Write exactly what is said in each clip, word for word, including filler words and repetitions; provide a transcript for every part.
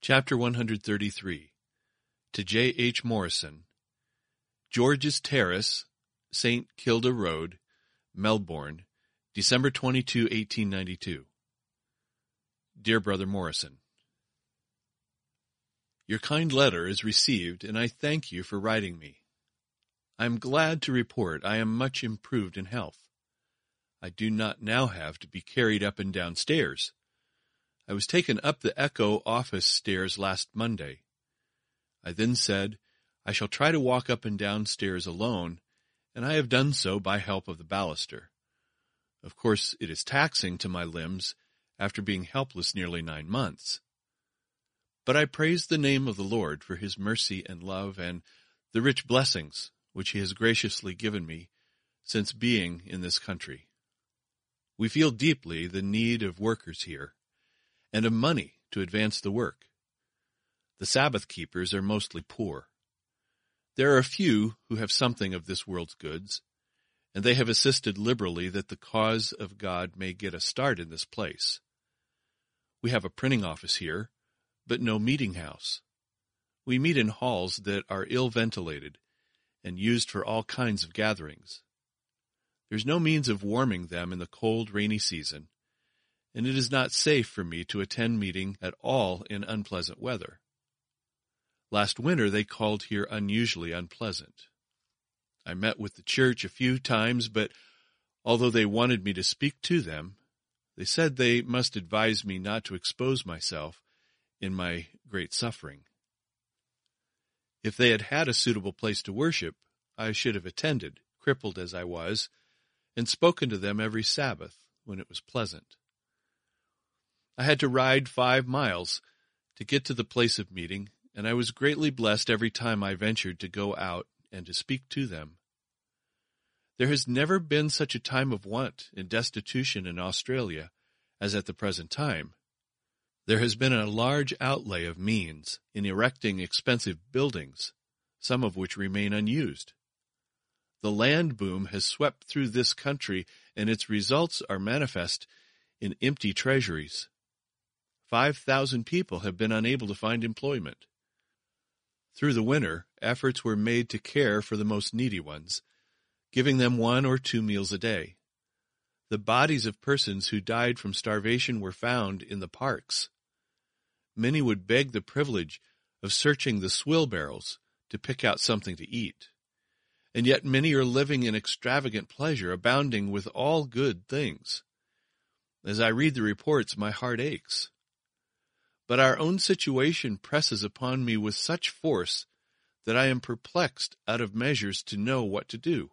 Chapter one hundred thirty-three. To J. H. Morrison, George's Terrace, Saint Kilda Road, Melbourne, December twenty-second, eighteen ninety-two. Dear Brother Morrison, Your kind letter is received, and I thank you for writing me. I am glad to report I am much improved in health. I do not now have to be carried up and down stairs. I was taken up the Echo office stairs last Monday. I then said, I shall try to walk up and down stairs alone, and I have done so by help of the baluster. Of course, it is taxing to my limbs after being helpless nearly nine months. But I praise the name of the Lord for his mercy and love and the rich blessings which he has graciously given me since being in this country. We feel deeply the need of workers here, and of money to advance the work. The Sabbath keepers are mostly poor. There are a few who have something of this world's goods, and they have assisted liberally that the cause of God may get a start in this place. We have a printing office here, but no meeting house. We meet in halls that are ill-ventilated and used for all kinds of gatherings. There's no means of warming them in the cold, rainy season, and it is not safe for me to attend meeting at all in unpleasant weather. Last winter they called here unusually unpleasant. I met with the church a few times, but although they wanted me to speak to them, they said they must advise me not to expose myself in my great suffering. If they had had a suitable place to worship, I should have attended, crippled as I was, and spoken to them every Sabbath when it was pleasant. I had to ride five miles to get to the place of meeting, and I was greatly blessed every time I ventured to go out and to speak to them. There has never been such a time of want and destitution in Australia as at the present time. There has been a large outlay of means in erecting expensive buildings, some of which remain unused. The land boom has swept through this country, and its results are manifest in empty treasuries. Five thousand people have been unable to find employment. Through the winter, efforts were made to care for the most needy ones, giving them one or two meals a day. The bodies of persons who died from starvation were found in the parks. Many would beg the privilege of searching the swill barrels to pick out something to eat. And yet many are living in extravagant pleasure, abounding with all good things. As I read the reports, my heart aches. But our own situation presses upon me with such force that I am perplexed out of measures to know what to do.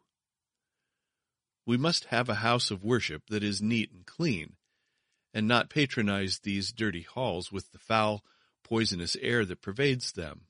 We must have a house of worship that is neat and clean, and not patronize these dirty halls with the foul, poisonous air that pervades them.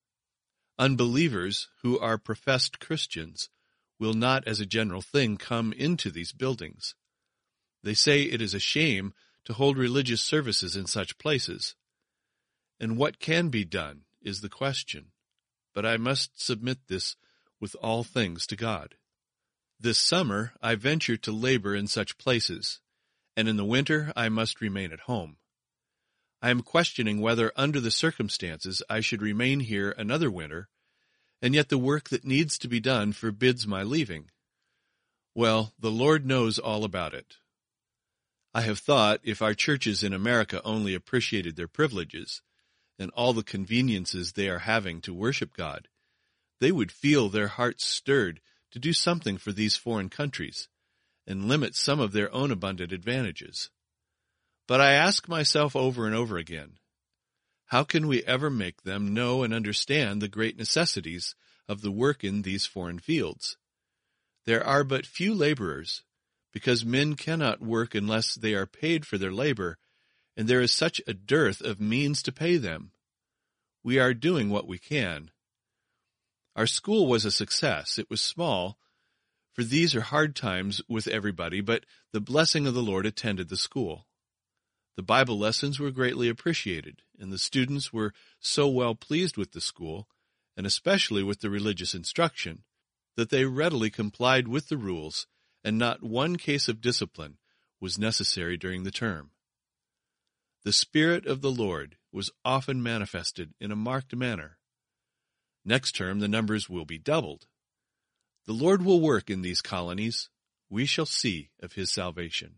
Unbelievers who are professed Christians will not as a general thing come into these buildings. They say it is a shame to hold religious services in such places. And what can be done is the question. But I must submit this with all things to God. This summer I venture to labor in such places, and in the winter I must remain at home. I am questioning whether under the circumstances I should remain here another winter, and yet the work that needs to be done forbids my leaving. Well, the Lord knows all about it. I have thought if our churches in America only appreciated their privileges, and all the conveniences they are having to worship God, they would feel their hearts stirred to do something for these foreign countries, and limit some of their own abundant advantages. But I ask myself over and over again, how can we ever make them know and understand the great necessities of the work in these foreign fields? There are but few laborers, because men cannot work unless they are paid for their labor, and there is such a dearth of means to pay them. We are doing what we can. Our school was a success. It was small, for these are hard times with everybody, but the blessing of the Lord attended the school. The Bible lessons were greatly appreciated, and the students were so well pleased with the school, and especially with the religious instruction, that they readily complied with the rules, and not one case of discipline was necessary during the term. the Spirit of the Lord was often manifested in a marked manner. Next term, the numbers will be doubled. The Lord will work in these colonies. We shall see of his salvation.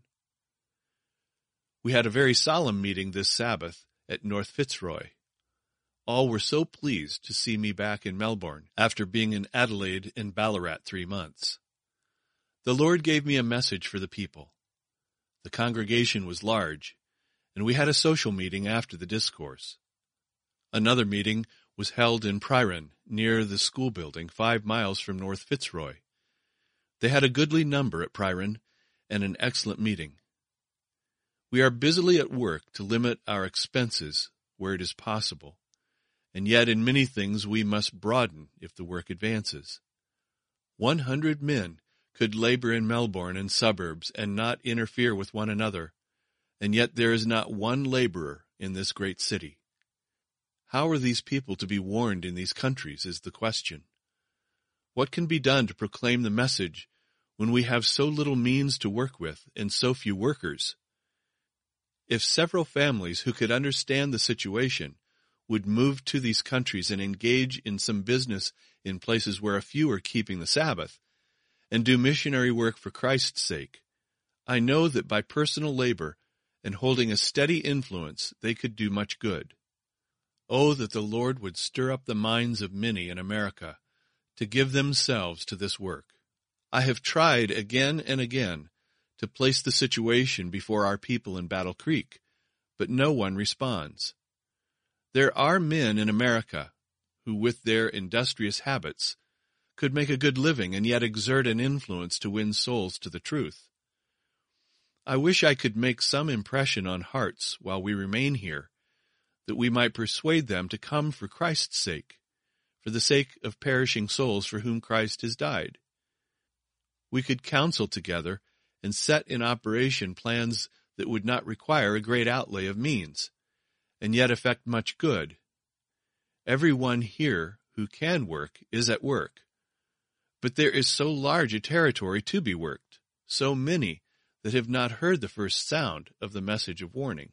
We had a very solemn meeting this Sabbath at North Fitzroy. All were so pleased to see me back in Melbourne after being in Adelaide and Ballarat three months. The Lord gave me a message for the people. The congregation was large, and we had a social meeting after the discourse. Another meeting was held in Prahran, near the school building, five miles from North Fitzroy. They had a goodly number at Prahran, and an excellent meeting. We are busily at work to limit our expenses where it is possible, and yet in many things we must broaden if the work advances. One hundred men could labor in Melbourne and suburbs and not interfere with one another, and yet there is not one laborer in this great city. How are these people to be warned in these countries is the question. What can be done to proclaim the message when we have so little means to work with and so few workers? If several families who could understand the situation would move to these countries and engage in some business in places where a few are keeping the Sabbath, and do missionary work for Christ's sake, I know that by personal labor and holding a steady influence they could do much good. Oh, that the Lord would stir up the minds of many in America to give themselves to this work. I have tried again and again to place the situation before our people in Battle Creek, but no one responds. There are men in America who, with their industrious habits, could make a good living and yet exert an influence to win souls to the truth. I wish I could make some impression on hearts while we remain here, that we might persuade them to come for Christ's sake, for the sake of perishing souls for whom Christ has died. We could counsel together and set in operation plans that would not require a great outlay of means, and yet effect much good. Every one here who can work is at work. But there is so large a territory to be worked, so many that have not heard the first sound of the message of warning.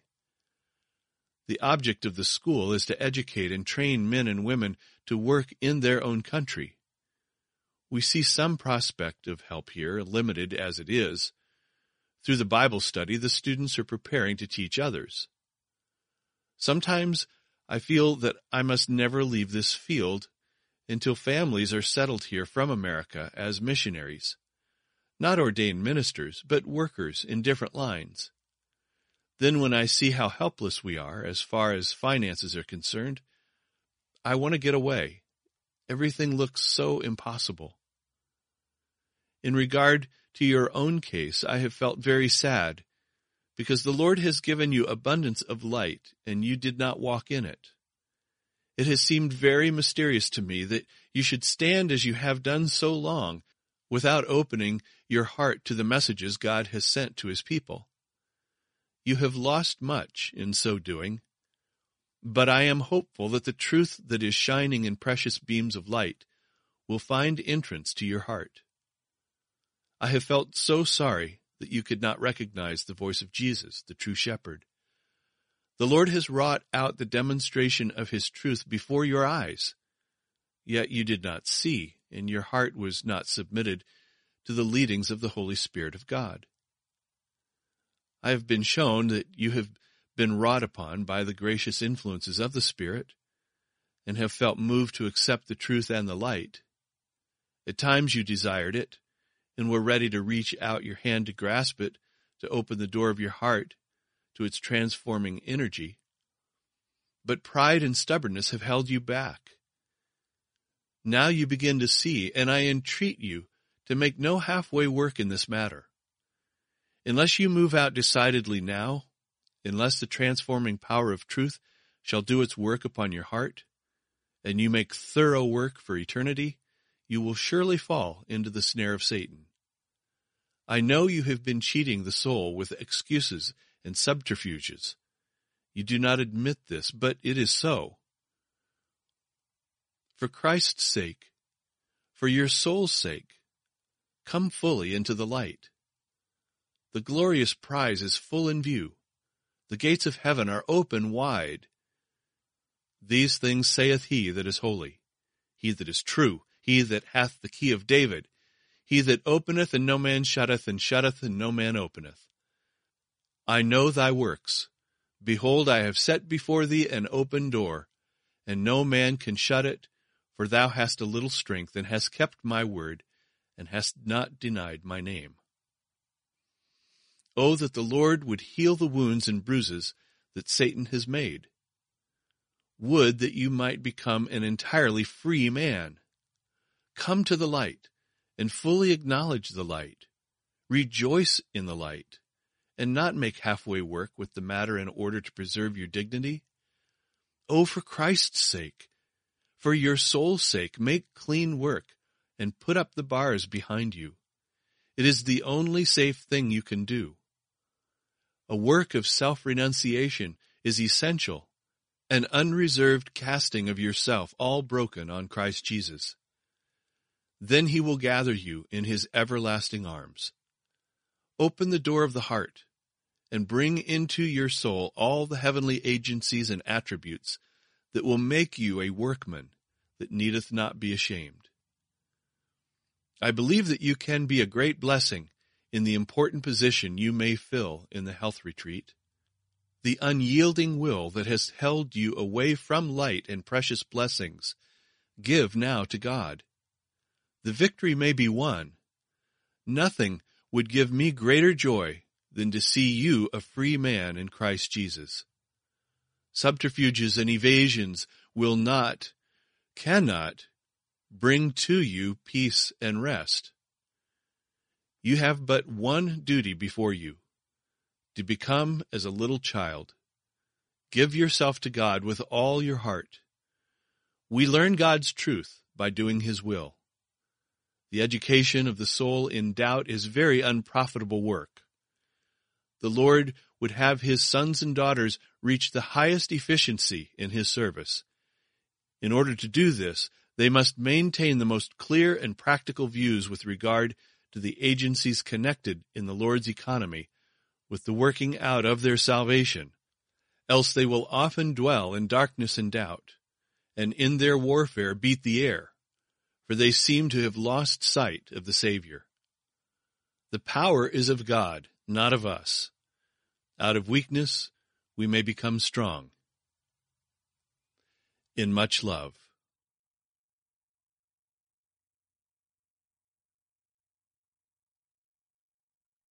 The object of the school is to educate and train men and women to work in their own country. We see some prospect of help here, limited as it is. Through the Bible study, the students are preparing to teach others. Sometimes I feel that I must never leave this field until families are settled here from America as missionaries, not ordained ministers, but workers in different lines. Then when I see how helpless we are as far as finances are concerned, I want to get away. Everything looks so impossible. In regard to your own case, I have felt very sad, because the Lord has given you abundance of light, and you did not walk in it. It has seemed very mysterious to me that you should stand as you have done so long, without opening your heart to the messages God has sent to his people. You have lost much in so doing, but I am hopeful that the truth that is shining in precious beams of light will find entrance to your heart. I have felt so sorry that you could not recognize the voice of Jesus, the true shepherd. The Lord has wrought out the demonstration of his truth before your eyes, yet you did not see, and your heart was not submitted to the leadings of the Holy Spirit of God. I have been shown that you have been wrought upon by the gracious influences of the Spirit, and have felt moved to accept the truth and the light. At times you desired it, and were ready to reach out your hand to grasp it, to open the door of your heart to its transforming energy. But pride and stubbornness have held you back. Now you begin to see, and I entreat you to make no halfway work in this matter. Unless you move out decidedly now, unless the transforming power of truth shall do its work upon your heart, and you make thorough work for eternity, you will surely fall into the snare of Satan. I know you have been cheating the soul with excuses and subterfuges. You do not admit this, but it is so. For Christ's sake, for your soul's sake, come fully into the light. The glorious prize is full in view. The gates of heaven are open wide. These things saith he that is holy, he that is true, he that hath the key of David, he that openeth and no man shutteth, and shutteth and no man openeth. I know thy works. Behold, I have set before thee an open door, and no man can shut it, for thou hast a little strength, and hast kept my word, and hast not denied my name. Oh, that the Lord would heal the wounds and bruises that Satan has made. Would that you might become an entirely free man. Come to the light, and fully acknowledge the light. Rejoice in the light, and not make halfway work with the matter in order to preserve your dignity. Oh, for Christ's sake, for your soul's sake, make clean work, and put up the bars behind you. It is the only safe thing you can do. A work of self-renunciation is essential, an unreserved casting of yourself, all broken on Christ Jesus. Then he will gather you in his everlasting arms. Open the door of the heart, and bring into your soul all the heavenly agencies and attributes that will make you a workman that needeth not be ashamed. I believe that you can be a great blessing in the important position you may fill in the health retreat. The unyielding will that has held you away from light and precious blessings, give now to God. The victory may be won. Nothing would give me greater joy than to see you a free man in Christ Jesus. Subterfuges and evasions will not, cannot, bring to you peace and rest. You have but one duty before you, to become as a little child. Give yourself to God with all your heart. We learn God's truth by doing his will. The education of the soul in doubt is very unprofitable work. The Lord would have his sons and daughters reach the highest efficiency in his service. In order to do this, they must maintain the most clear and practical views with regard to the agencies connected in the Lord's economy with the working out of their salvation, else they will often dwell in darkness and doubt, and in their warfare beat the air, for they seem to have lost sight of the Savior. The power is of God, not of us. Out of weakness we may become strong. In much love.